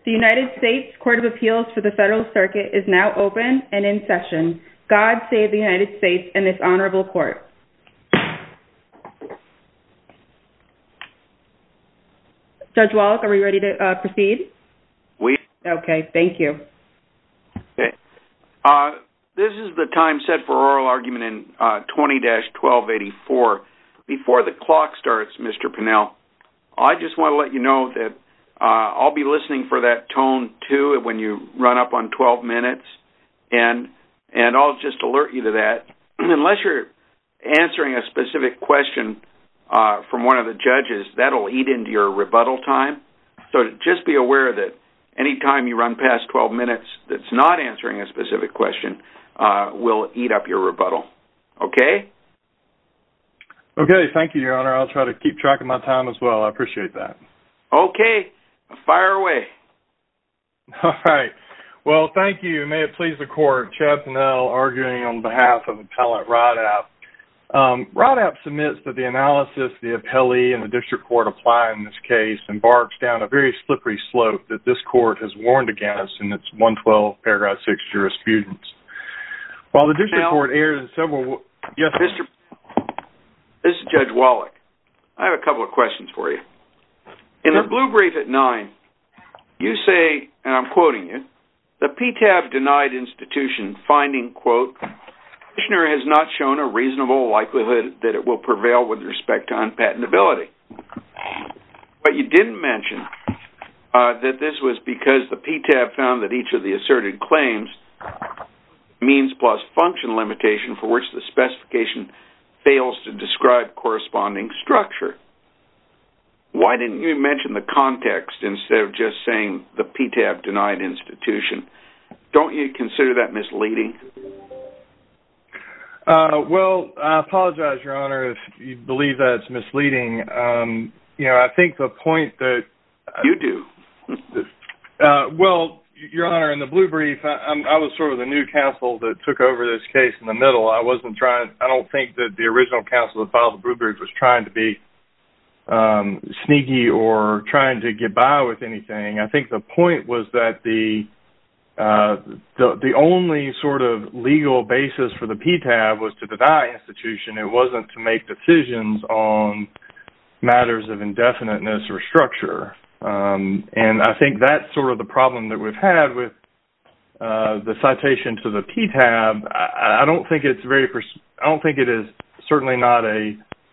The United States Court of Appeals for the Federal Circuit is now open and in session. God save the United States and this honorable court. Judge Wallach, are we ready to proceed? Okay, thank you. Okay. This is the time set for oral argument in 20-1284. Before the clock starts, Mr. Pinnell, I just want to let you know that I'll be listening for that tone, too, when you run up on 12 minutes, and I'll just alert you to that. Unless you're answering a specific question from one of the judges, that'll eat into your rebuttal time. So just be aware that any time you run past 12 minutes that's not answering a specific question will eat up your rebuttal. Okay? Okay, thank you, Your Honor. I'll try to keep track of my time as well. I appreciate that. Okay, fire away. All right. Well, thank you. May it please the court, Chad Pinnell arguing on behalf of appellant Rodap. Rodap submits that the analysis the appellee and the district court apply in this case embarks down a very slippery slope that this court has warned against in its 112 paragraph 6 jurisprudence. While the district court erred in several... Yes, Mr. This is Judge Wallach. I have a couple of questions for you. In the blue brief at 9, you say, and I'm quoting you, the PTAB denied institution finding, quote, petitioner has not shown a reasonable likelihood that it will prevail with respect to unpatentability. But you didn't mention that this was because the PTAB found that each of the asserted claims means plus function limitation for which the specification fails to describe corresponding structure. Why didn't you mention the context instead of just saying the PTAB denied institution? Don't you consider that misleading? Well, I apologize, Your Honor, if you believe that's misleading. I think the point that... You do. Well, Your Honor, in the blue brief, I was sort of the new counsel that took over this case in the middle. I don't think that the original counsel that filed the blue brief was trying to be sneaky or trying to get by with anything. I think the point was that the only sort of legal basis for the PTAB was to deny institution. It wasn't to make decisions on matters of indefiniteness or structure. And I think that's sort of the problem that we've had with the citation to the PTAB. I don't think it is certainly not a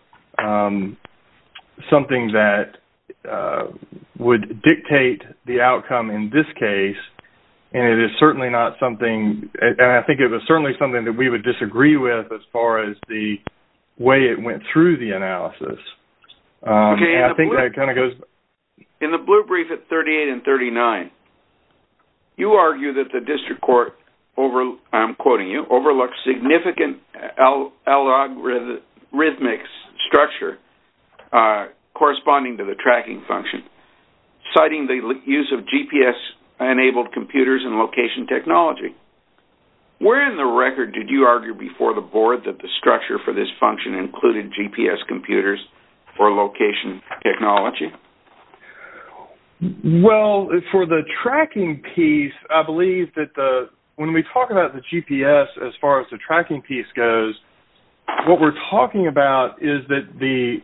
something that would dictate the outcome in this case, and it is certainly not something, and I think it was certainly something that we would disagree with as far as the way it went through the analysis. Okay, and I think that kind of goes... In the blue brief at 38 and 39, you argue that the district court, I'm quoting you, overlooked significant algorithmic structure corresponding to the tracking function, citing the use of GPS-enabled computers and location technology. Where in the record did you argue before the board that the structure for this function included GPS computers or location technology? Well, for the tracking piece, I believe that when we talk about the GPS as far as the tracking piece goes, what we're talking about is that the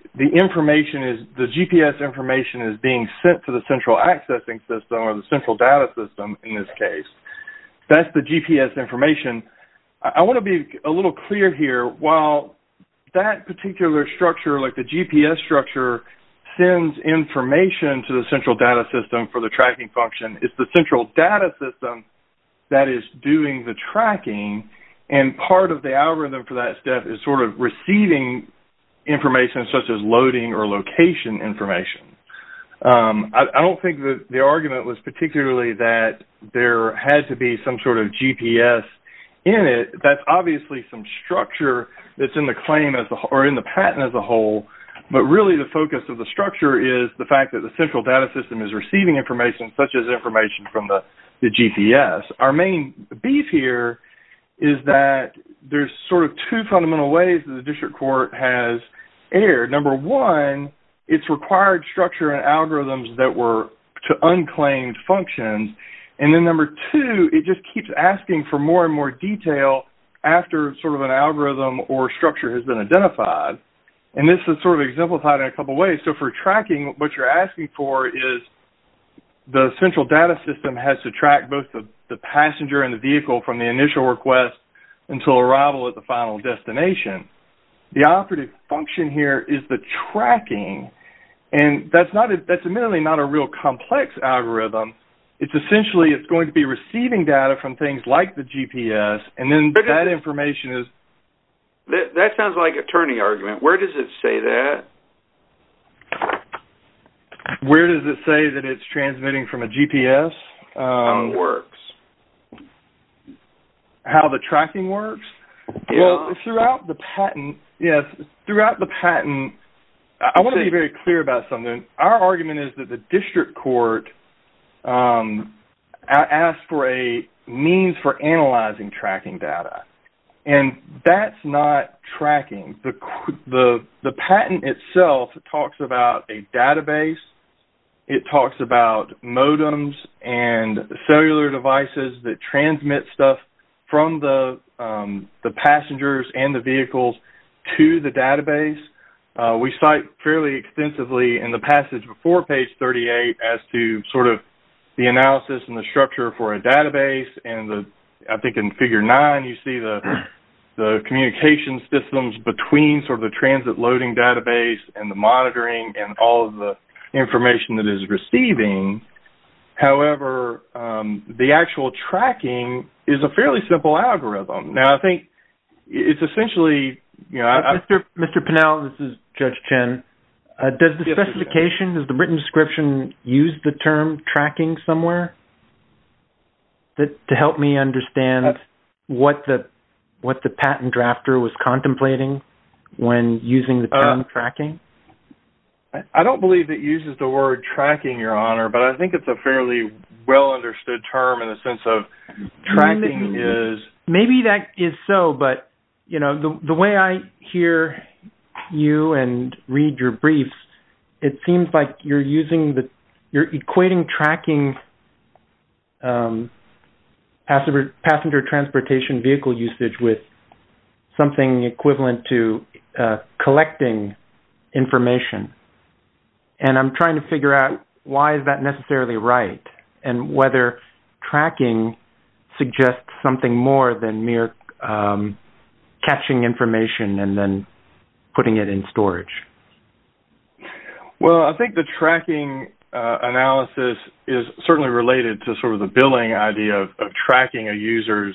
GPS information is being sent to the central accessing system or the central data system in this case. That's the GPS information. I want to be a little clear here. While that particular structure, like the GPS structure, sends information to the central data system for the tracking function, it's the central data system that is doing the tracking, and part of the algorithm for that step is sort of receiving information such as loading or location information. I don't think that the argument was particularly that there had to be some sort of GPS in it. That's obviously some structure that's in the claim or in the patent as a whole, but really the focus of the structure is the fact that the central data system is receiving information such as information from the GPS. Our main beef here is that there's sort of two fundamental ways that the district court has erred. Number one, it's required structure and algorithms that were to unclaimed functions. And then number two, it just keeps asking for more and more detail after sort of an algorithm or structure has been identified. And this is sort of exemplified in a couple ways. So for tracking, what you're asking for is the central data system has to track both the passenger and the vehicle from the initial request until arrival at the final destination. The operative function here is the tracking, and that's admittedly not a real complex algorithm. It's essentially, it's going to be receiving data from things like the GPS, and then that information is... That sounds like a turning argument. Where does it say that? Where does it say that it's transmitting from a GPS? How it works. How the tracking works? Yeah. Well, throughout the patent, I want to be very clear about something. Our argument is that the district court asked for a means for analyzing tracking data. And that's not tracking. The patent itself talks about a database. It talks about modems and cellular devices that transmit stuff from the passengers and the vehicles to the database. We cite fairly extensively in the passage before page 38 as to sort of the analysis and the structure for a database, and I think in figure 9 you see the communication systems between sort of the transit loading database and the monitoring and all of the information that is receiving. However, the actual tracking is a fairly simple algorithm. Now, I think it's essentially, Mr. Pinnell, this is Judge Chen. Does the specification, does the written description use the term tracking somewhere to help me understand what the patent drafter was contemplating when using the term tracking? I don't believe it uses the word tracking, Your Honor, but I think it's a fairly well-understood term in the sense of tracking is... Maybe that is so, but, the way I hear you and read your briefs, it seems like you're equating tracking passenger transportation vehicle usage with something equivalent to collecting information. And I'm trying to figure out why is that necessarily right, and whether tracking suggests something more than mere catching information and then putting it in storage. Well, I think the tracking analysis is certainly related to sort of the billing idea of tracking a user's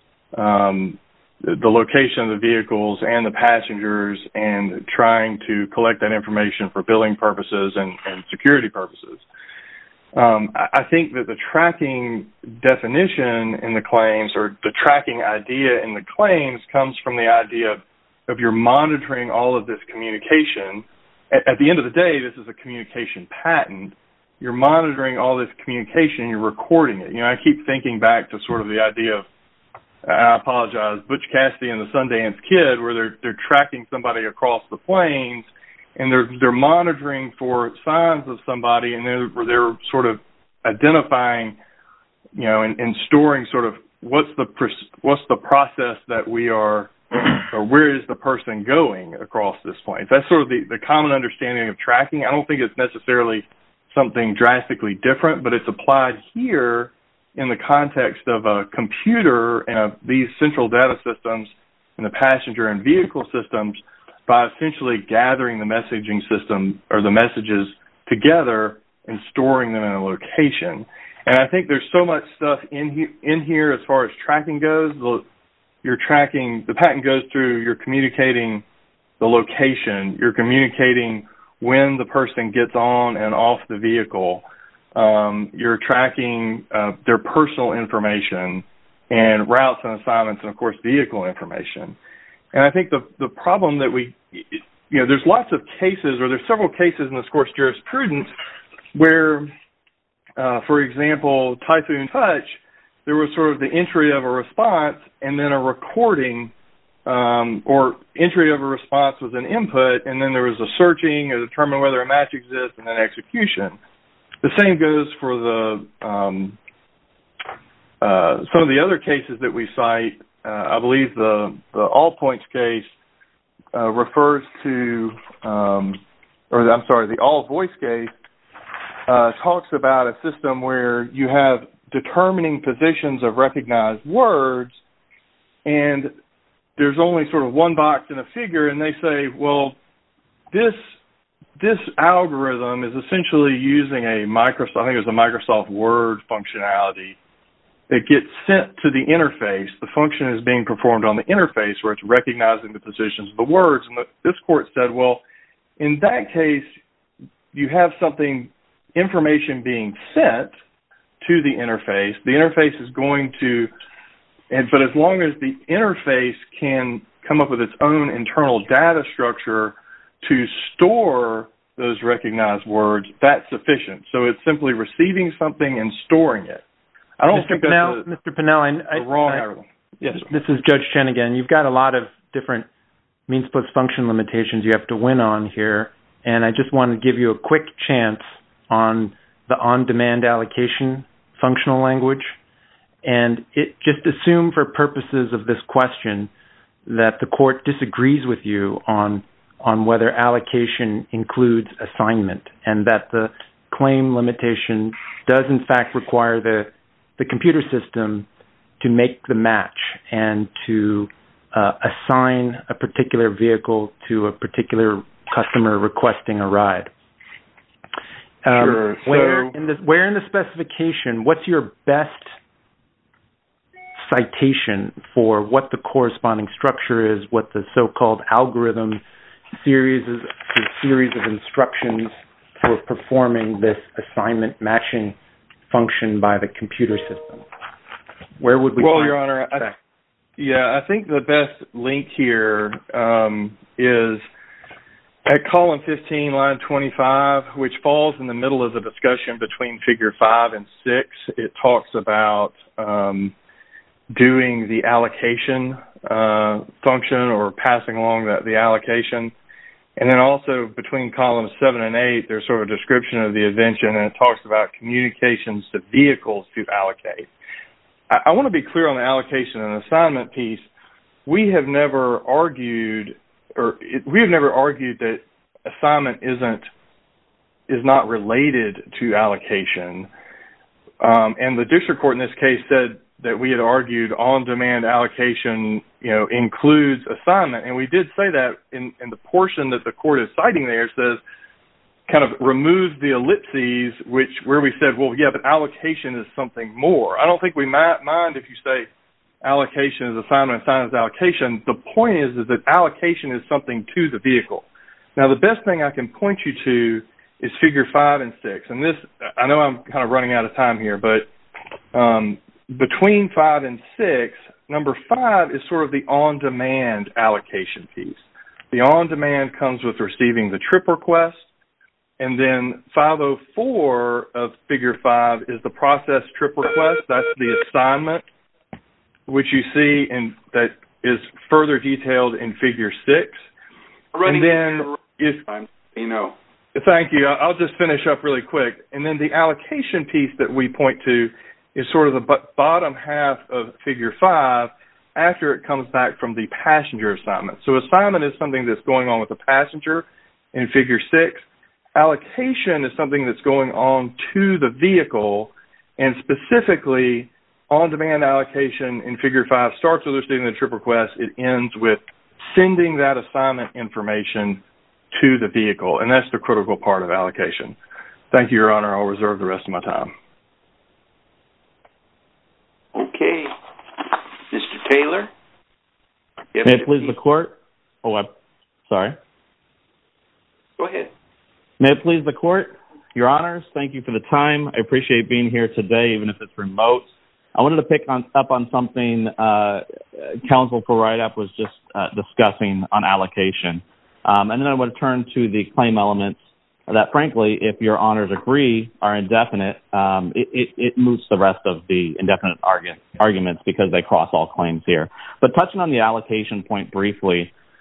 the location of the vehicles and the passengers and trying to collect that information for billing purposes and security purposes. I think that the tracking definition in the claims, or the tracking idea in the claims, comes from the idea of you're monitoring all of this communication. At the end of the day, this is a communication patent. You're monitoring all this communication and you're recording it. I keep thinking back to sort of the idea of, I apologize, Butch Cassidy and the Sundance Kid, where they're tracking somebody across the plains, and they're monitoring for signs of somebody, and they're sort of identifying, and storing sort of what's the process that we are, or where is the person going across this plains. That's sort of the common understanding of tracking. I don't think it's necessarily something drastically different, but it's applied here in the context of a computer and these central data systems and the passenger and vehicle systems by essentially gathering the messaging system or the messages together and storing them in a location. And I think there's so much stuff in here as far as tracking goes. The patent goes through, you're communicating the location, you're communicating when the person gets on and off the vehicle. You're tracking their personal information and routes and assignments and, of course, vehicle information. And I think the problem that there's lots of cases, or there's several cases in this course jurisprudence where, for example, Typhoon Touch, there was sort of the entry of a response and then a recording, or entry of a response was an input, and then there was a searching to determine whether a match exists, and then execution. The same goes for the some of the other cases that we cite. I believe the All Points case refers to, the All Voice case talks about a system where you have determining positions of recognized words, and there's only sort of one box in a figure, and they say, well, this algorithm is essentially using a Microsoft Word functionality that gets sent to the interface. The function is being performed on the interface where it's recognizing the positions of the words. And this court said, well, in that case, you have information being sent to the interface. The interface is going to, but as long as the interface can come up with its own internal data structure to store those recognized words, that's sufficient. So it's simply receiving something and storing it. I don't think that's Mr. Pinnell, a wrong algorithm. Yes, sir. This is Judge Chen again. You've got a lot of different means plus function limitations you have to win on here, and I just want to give you a quick chance on the on-demand allocation functional language. And just assume for purposes of this question that the court disagrees with you on whether allocation includes assignment, and that the claim limitation does in fact require the computer system to make the match and to assign a particular vehicle to a particular customer requesting a ride. Sure. Where in the specification, what's your best citation for what the corresponding structure is, what the so-called algorithm series of instructions for performing this assignment matching function by the computer system? Where would we find Your Honor, I think the best link here is at column 15, line 25, which falls in the middle of the discussion between figure 5 and 6. It talks about doing the allocation function or passing along the allocation. And then also between columns 7 and 8, there's sort of a description of the invention, and it talks about communications to vehicles to allocate. I want to be clear on the allocation and assignment piece. We have never argued that assignment is not related to allocation. And the district court in this case said that we had argued on-demand allocation, includes assignment. And we did say that in the portion that the court is citing there. It says, kind of removes the ellipses, where we said, well, yeah, but allocation is something more. I don't think we mind if you say allocation is assignment, assignment is allocation. The point is that allocation is something to the vehicle. Now, the best thing I can point you to is figure 5 and 6. And this, I know I'm kind of running out of time here, but between 5 and 6, number 5 is sort of the on-demand allocation piece. The on-demand comes with receiving the trip request, and then 504 of figure 5 is the process trip request. That's the assignment, which you see that is further detailed in figure 6. And then thank you. I'll just finish up really quick. And then the allocation piece that we point to is sort of the bottom half of figure 5 after it comes back from the passenger assignment. So assignment is something that's going on with the passenger in figure 6. Allocation is something that's going on to the vehicle, and specifically on-demand allocation in figure 5 starts with receiving the trip request. It ends with sending that assignment information to the vehicle, and that's the critical part of allocation. Thank you, Your Honor. I'll reserve the rest of my time. Okay. Mr. Taylor? May it please the court? Sorry. Go ahead. May it please the court? Your Honors, thank you for the time. I appreciate being here today, even if it's remote. I wanted to pick up on something Counsel for Write-Up was just discussing on allocation. And then I want to turn to the claim elements that, frankly, if Your Honors agree, are indefinite. It moots the rest of the indefinite arguments because they cross all claims here. But touching on the allocation point briefly,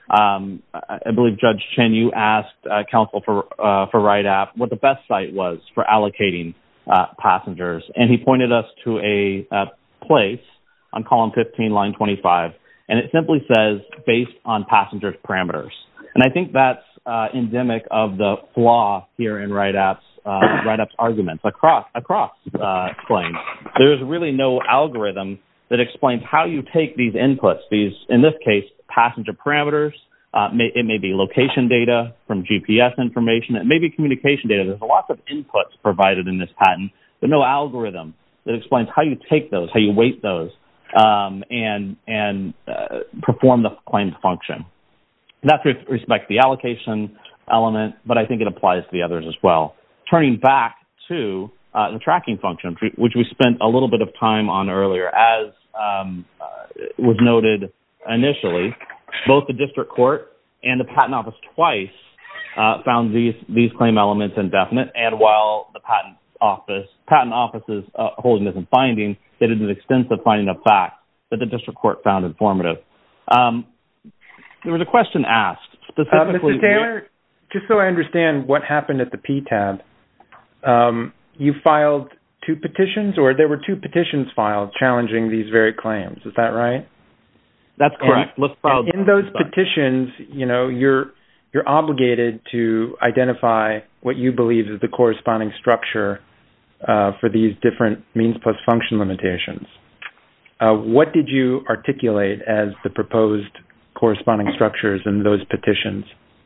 I believe, Judge Chin, you asked counsel for RIDAP what the best site was for allocating passengers, and he pointed us to a place on column 15, line 25, and it simply says, based on passengers' parameters. And I think that's endemic of the flaw here in RIDAP's arguments across claims. There's really no algorithm that explains how you take these inputs, these, in this case, passenger parameters. It may be location data from GPS information. It may be communication data. There's lots of inputs provided in this patent, but no algorithm that explains how you take those, how you weight those, and perform the claimed function. That's with respect to the allocation element, but I think it applies to the others as well. Turning back to the tracking function, which we spent a little bit of time on earlier, as was noted initially, both the district court and the patent office twice found these claim elements indefinite, and while the patent office's holding this in finding, they did an extensive finding of facts that the district court found informative. There was a question asked specifically. Mr. Taylor, just so I understand what happened at the PTAB, you filed two petitions, or there were two petitions filed challenging these very claims. Is that right? That's correct. And in those petitions, you're obligated to identify what you believe is the corresponding structure for these different means plus function limitations. What did you articulate as the proposed corresponding structures in those petitions?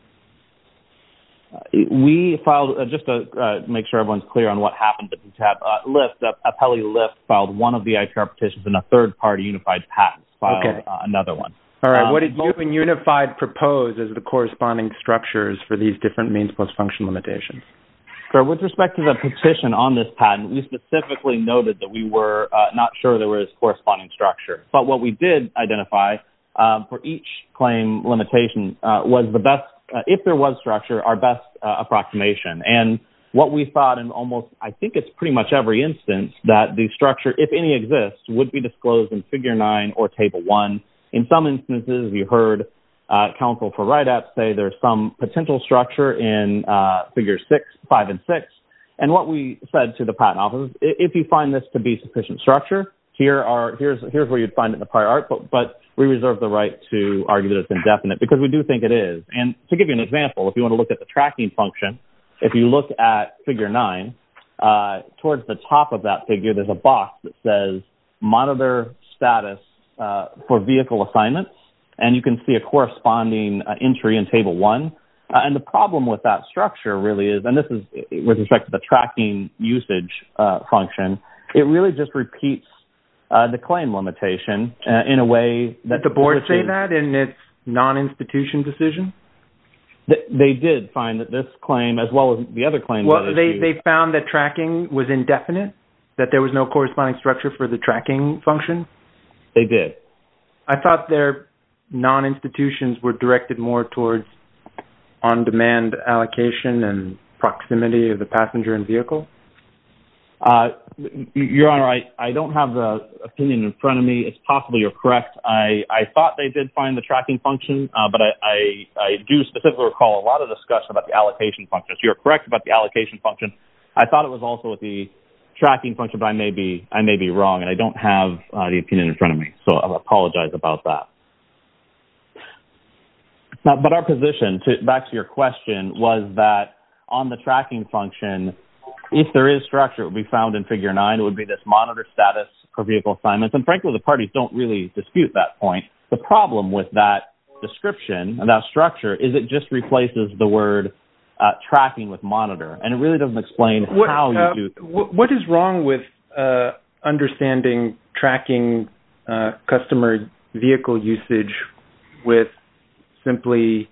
We filed, just to make sure everyone's clear on what happened at the PTAB, Appellee Lyft filed one of the IPR petitions, and a third-party Unified Patents filed another one. All right. What did you and Unified propose as the corresponding structures for these different means plus function limitations? So with respect to the petition on this patent, we specifically noted that we were not sure there was corresponding structure. But what we did identify for each claim limitation was the best, if there was structure, our best approximation. And what we thought in almost, I think it's pretty much every instance, that the structure, if any exists, would be disclosed in Figure 9 or Table 1. In some instances, you heard counsel for RIDAP say there's some potential structure in Figures 5 and 6. And what we said to the patent office, if you find this to be sufficient structure, here's where you'd find it in the prior art, but we reserve the right to argue that it's indefinite because we do think it is. And to give you an example, if you want to look at the tracking function, if you look at Figure 9, towards the top of that figure, there's a box that says monitor status for vehicle assignments, and you can see a corresponding entry in Table 1. And the problem with that structure really is, and this is with respect to the tracking usage function, it really just repeats the claim limitation in a way that... Did the board say that in its non-institution decision? They did find that this claim, as well as the other claims... Well, they found that tracking was indefinite, that there was no corresponding structure for the tracking function? They did. I thought their non-institutions were directed more towards on-demand allocation and proximity of the passenger and vehicle? Your Honor, I don't have the opinion in front of me. It's possible you're correct. I thought they did find the tracking function, but I do specifically recall a lot of discussion about the allocation function. So you're correct about the allocation function. I thought it was also with the tracking function, but I may be wrong, and I don't have the opinion in front of me. So I apologize about that. But our position, back to your question, was that on the tracking function, if there is structure, it would be found in Figure 9. It would be this monitor status for vehicle assignments. And frankly, the parties don't really dispute that point. The problem with that description and that structure is it just replaces the word tracking with monitor. And it really doesn't explain how you do... What is wrong with understanding tracking customer vehicle usage with simply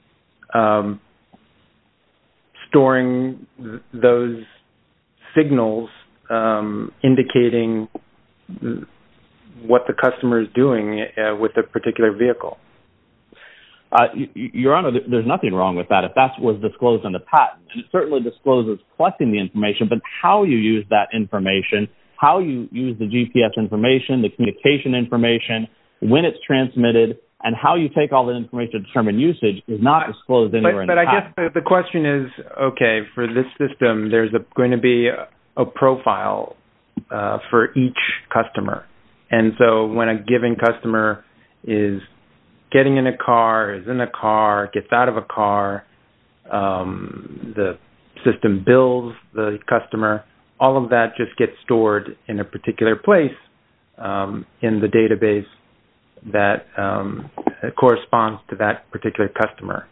storing those signals indicating what the customer is doing with a particular vehicle? Your Honor, there's nothing wrong with that if that was disclosed in the patent. And it certainly discloses collecting the information, but how you use that information, how you use the GPS information, the communication information, when it's transmitted, And how you take all that information to determine usage is not disclosed anywhere in the patent. But I guess the question is, okay, for this system, there's going to be a profile for each customer. And so when a given customer is getting in a car, is in a car, gets out of a car, the system bills the customer, all of that just gets stored in a particular place in the database that corresponds to that particular customer.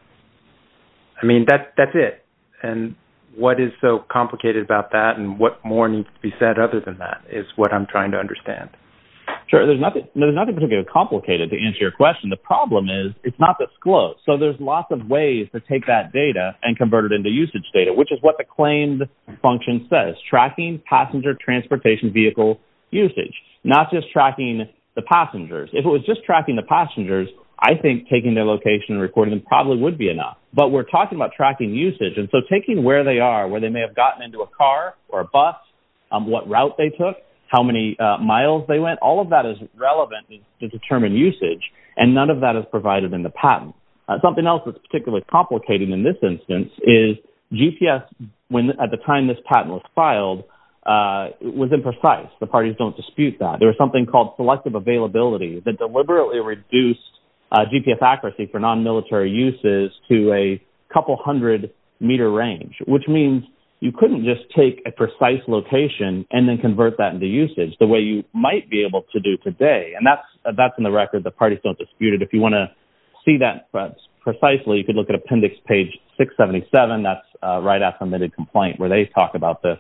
I mean, that's it. And what is so complicated about that, and what more needs to be said other than that is what I'm trying to understand. Sure. There's nothing particularly complicated to answer your question. The problem is it's not disclosed. So there's lots of ways to take that data and convert it into usage data, which is what the claimed function says, tracking passenger transportation vehicle usage, not just tracking the passengers. If it was just tracking the passengers, I think taking their location and recording them probably would be enough. But we're talking about tracking usage. And so taking where they are, where they may have gotten into a car or a bus, what route they took, how many miles they went, all of that is relevant to determine usage, and none of that is provided in the patent. Something else that's particularly complicated in this instance is GPS, at the time this patent was filed, was imprecise. The parties don't dispute that. There was something called selective availability that deliberately reduced GPS accuracy for non-military uses to a couple 100-meter range, which means you couldn't just take a precise location and then convert that into usage the way you might be able to do today. And that's in the record. The parties don't dispute it. If you want to see that precisely, you could look at appendix page 677. That's right after submitted complaint where they talk about this.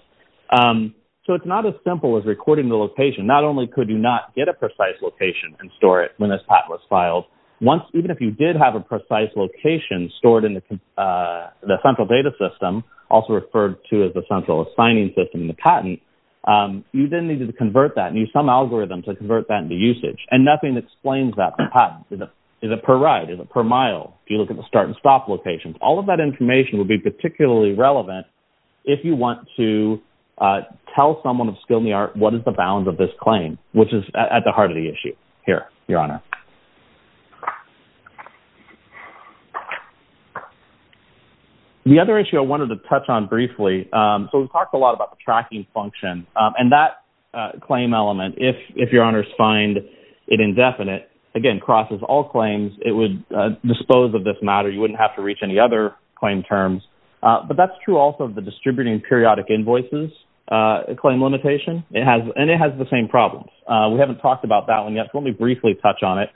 So it's not as simple as recording the location. Not only could you not get a precise location and store it when this patent was filed, even if you did have a precise location stored in the central data system, also referred to as the central assigning system in the patent, you then needed to convert that and use some algorithm to convert that into usage. And nothing explains that in the patent. Is it per ride? Is it per mile? If you look at the start and stop locations, all of that information would be particularly relevant if you want to tell someone of skill in the art what is the bounds of this claim, which is at the heart of the issue here, Your Honor. The other issue I wanted to touch on briefly, so we've talked a lot about the tracking function, and that claim element, if Your Honors find it indefinite, again, crosses all claims. It would dispose of this matter. You wouldn't have to reach any other claim terms. But that's true also of the distributing periodic invoices claim limitation. It has the same problems. We haven't talked about that one yet, so let me briefly touch on it.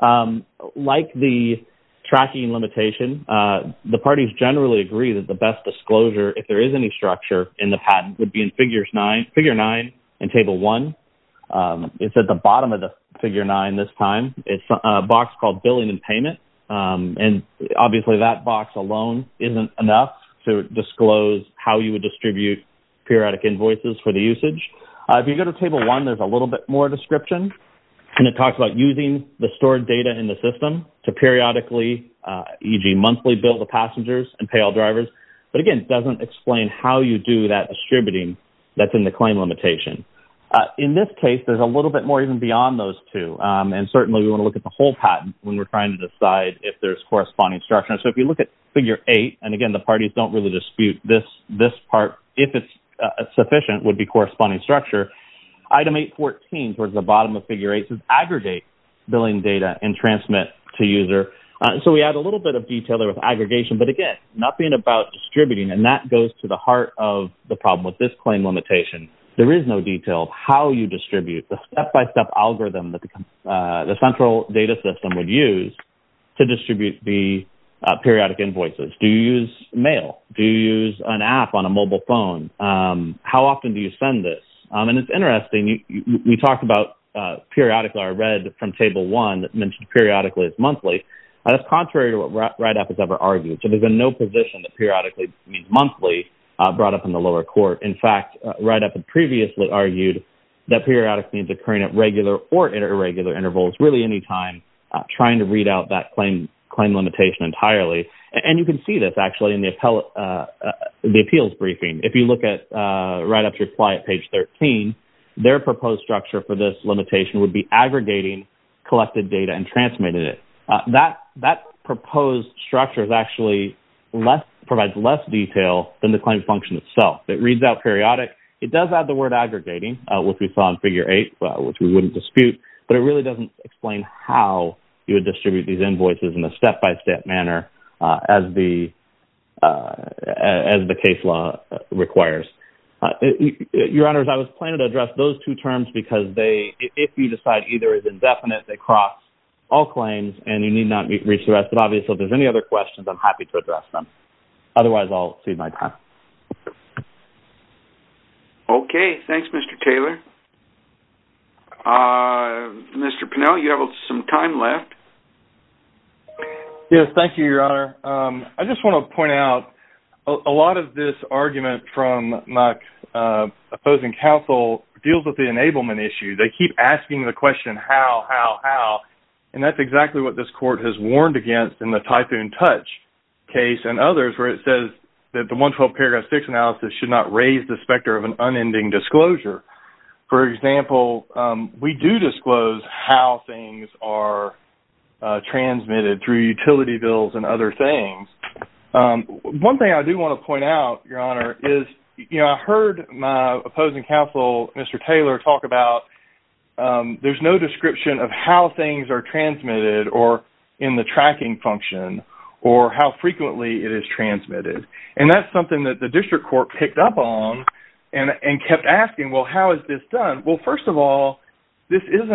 Like the tracking limitation, the parties generally agree that the best disclosure, if there is any structure in the patent, would be in Figure 9 and Table 1. It's at the bottom of the Figure 9 this time. It's a box called Billing and Payment, and obviously that box alone isn't enough to disclose how you would distribute periodic invoices for the usage. If you go to Table 1, there's a little bit more description, and it talks about using the stored data in the system to periodically, e.g. monthly, bill the passengers and pay all drivers. But again, it doesn't explain how you do that distributing that's in the claim limitation. In this case, there's a little bit more even beyond those two, and certainly we want to look at the whole patent when we're trying to decide if there's corresponding structure. So if you look at Figure 8, and again, the parties don't really dispute this part, if it's sufficient, would be corresponding structure. Item 8.14 towards the bottom of Figure 8 says aggregate billing data and transmit to user. So we add a little bit of detail there with aggregation, but again, nothing about distributing, and that goes to the heart of the problem with this claim limitation. There is no detail of how you distribute, the step-by-step algorithm that the central data system would use to distribute the periodic invoices. Do you use mail? Do you use an app on a mobile phone? How often do you send this? And it's interesting, we talked about periodically. I read from Table 1 that mentioned periodically as monthly. That's contrary to what Write-Up has ever argued. So there's been no position that periodically means monthly brought up in the lower court. In fact, Write-Up had previously argued that periodic means occurring at regular or irregular intervals, really any time, trying to read out that claim limitation entirely. And you can see this actually in the appeals briefing. If you look at Write-Up's reply at page 13, their proposed structure for this limitation would be aggregating collected data and transmitting it. That proposed structure is actually provides less detail than the claim function itself. It reads out periodic. It does add the word aggregating, which we saw in Figure 8, which we wouldn't dispute, but it really doesn't explain how you would distribute these invoices in a step-by-step manner as the case law requires. Your Honors, I was planning to address those two terms because if you decide either is indefinite, they cross all claims and you need not reach the rest. But obviously, if there's any other questions, I'm happy to address them. Otherwise, I'll cede my time. Okay, thanks, Mr. Taylor. Mr. Pinnell, you have some time left. Yes, thank you, Your Honor. I just want to point out a lot of this argument from my opposing counsel deals with the enablement issue. They keep asking the question, how, and that's exactly what this court has warned against in the Typhoon Touch case and others, where it says that the 112 paragraph 6 analysis should not raise the specter of an unending disclosure. For example, we do disclose how things are transmitted through utility bills and other things. One thing I do want to point out, Your Honor, is, I heard my opposing counsel, Mr. Taylor, talk about there's no description of how things are transmitted or in the tracking function or how frequently it is transmitted. And that's something that the district court picked up on and kept asking, well, how is this done? Well, first of all, this isn't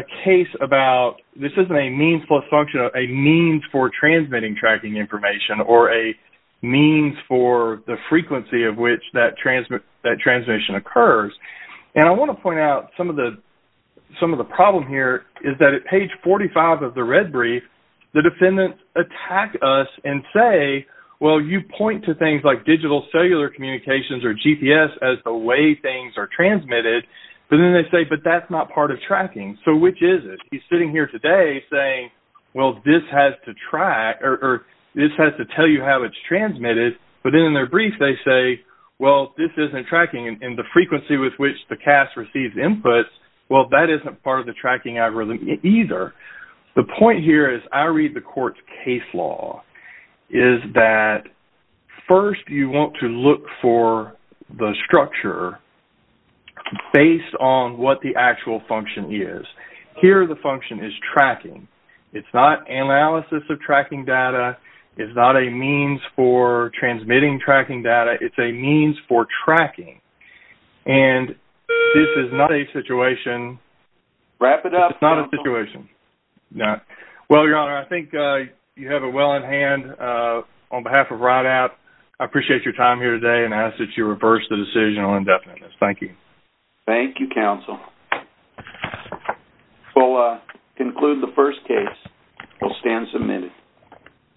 a means plus function, a means for transmitting tracking information or a means for the frequency of which that transmission occurs. And I want to point out some of the problem here is that at page 45 of the red brief, the defendants attack us and say, well, you point to things like digital cellular communications or GPS as the way things are transmitted, but then they say, but that's not part of tracking. So which is it? He's sitting here today saying, well, this has to track or this has to tell you how it's transmitted, but then in their brief they say, well, this isn't tracking, and the frequency with which the CAS receives inputs, well, that isn't part of the tracking algorithm either. The point here, as I read the court's case law, is that first you want to look for the structure based on what the actual function is. Here the function is tracking. It's not analysis of tracking data. It's not a means for transmitting tracking data. It's a means for tracking. And this is not a situation. Wrap it up. It's not a situation. No. Well, Your Honor, I think you have it well in hand. On behalf of RIDAP, I appreciate your time here today and ask that you reverse the decision on indefiniteness. Thank you. Thank you, counsel. We'll conclude the first case.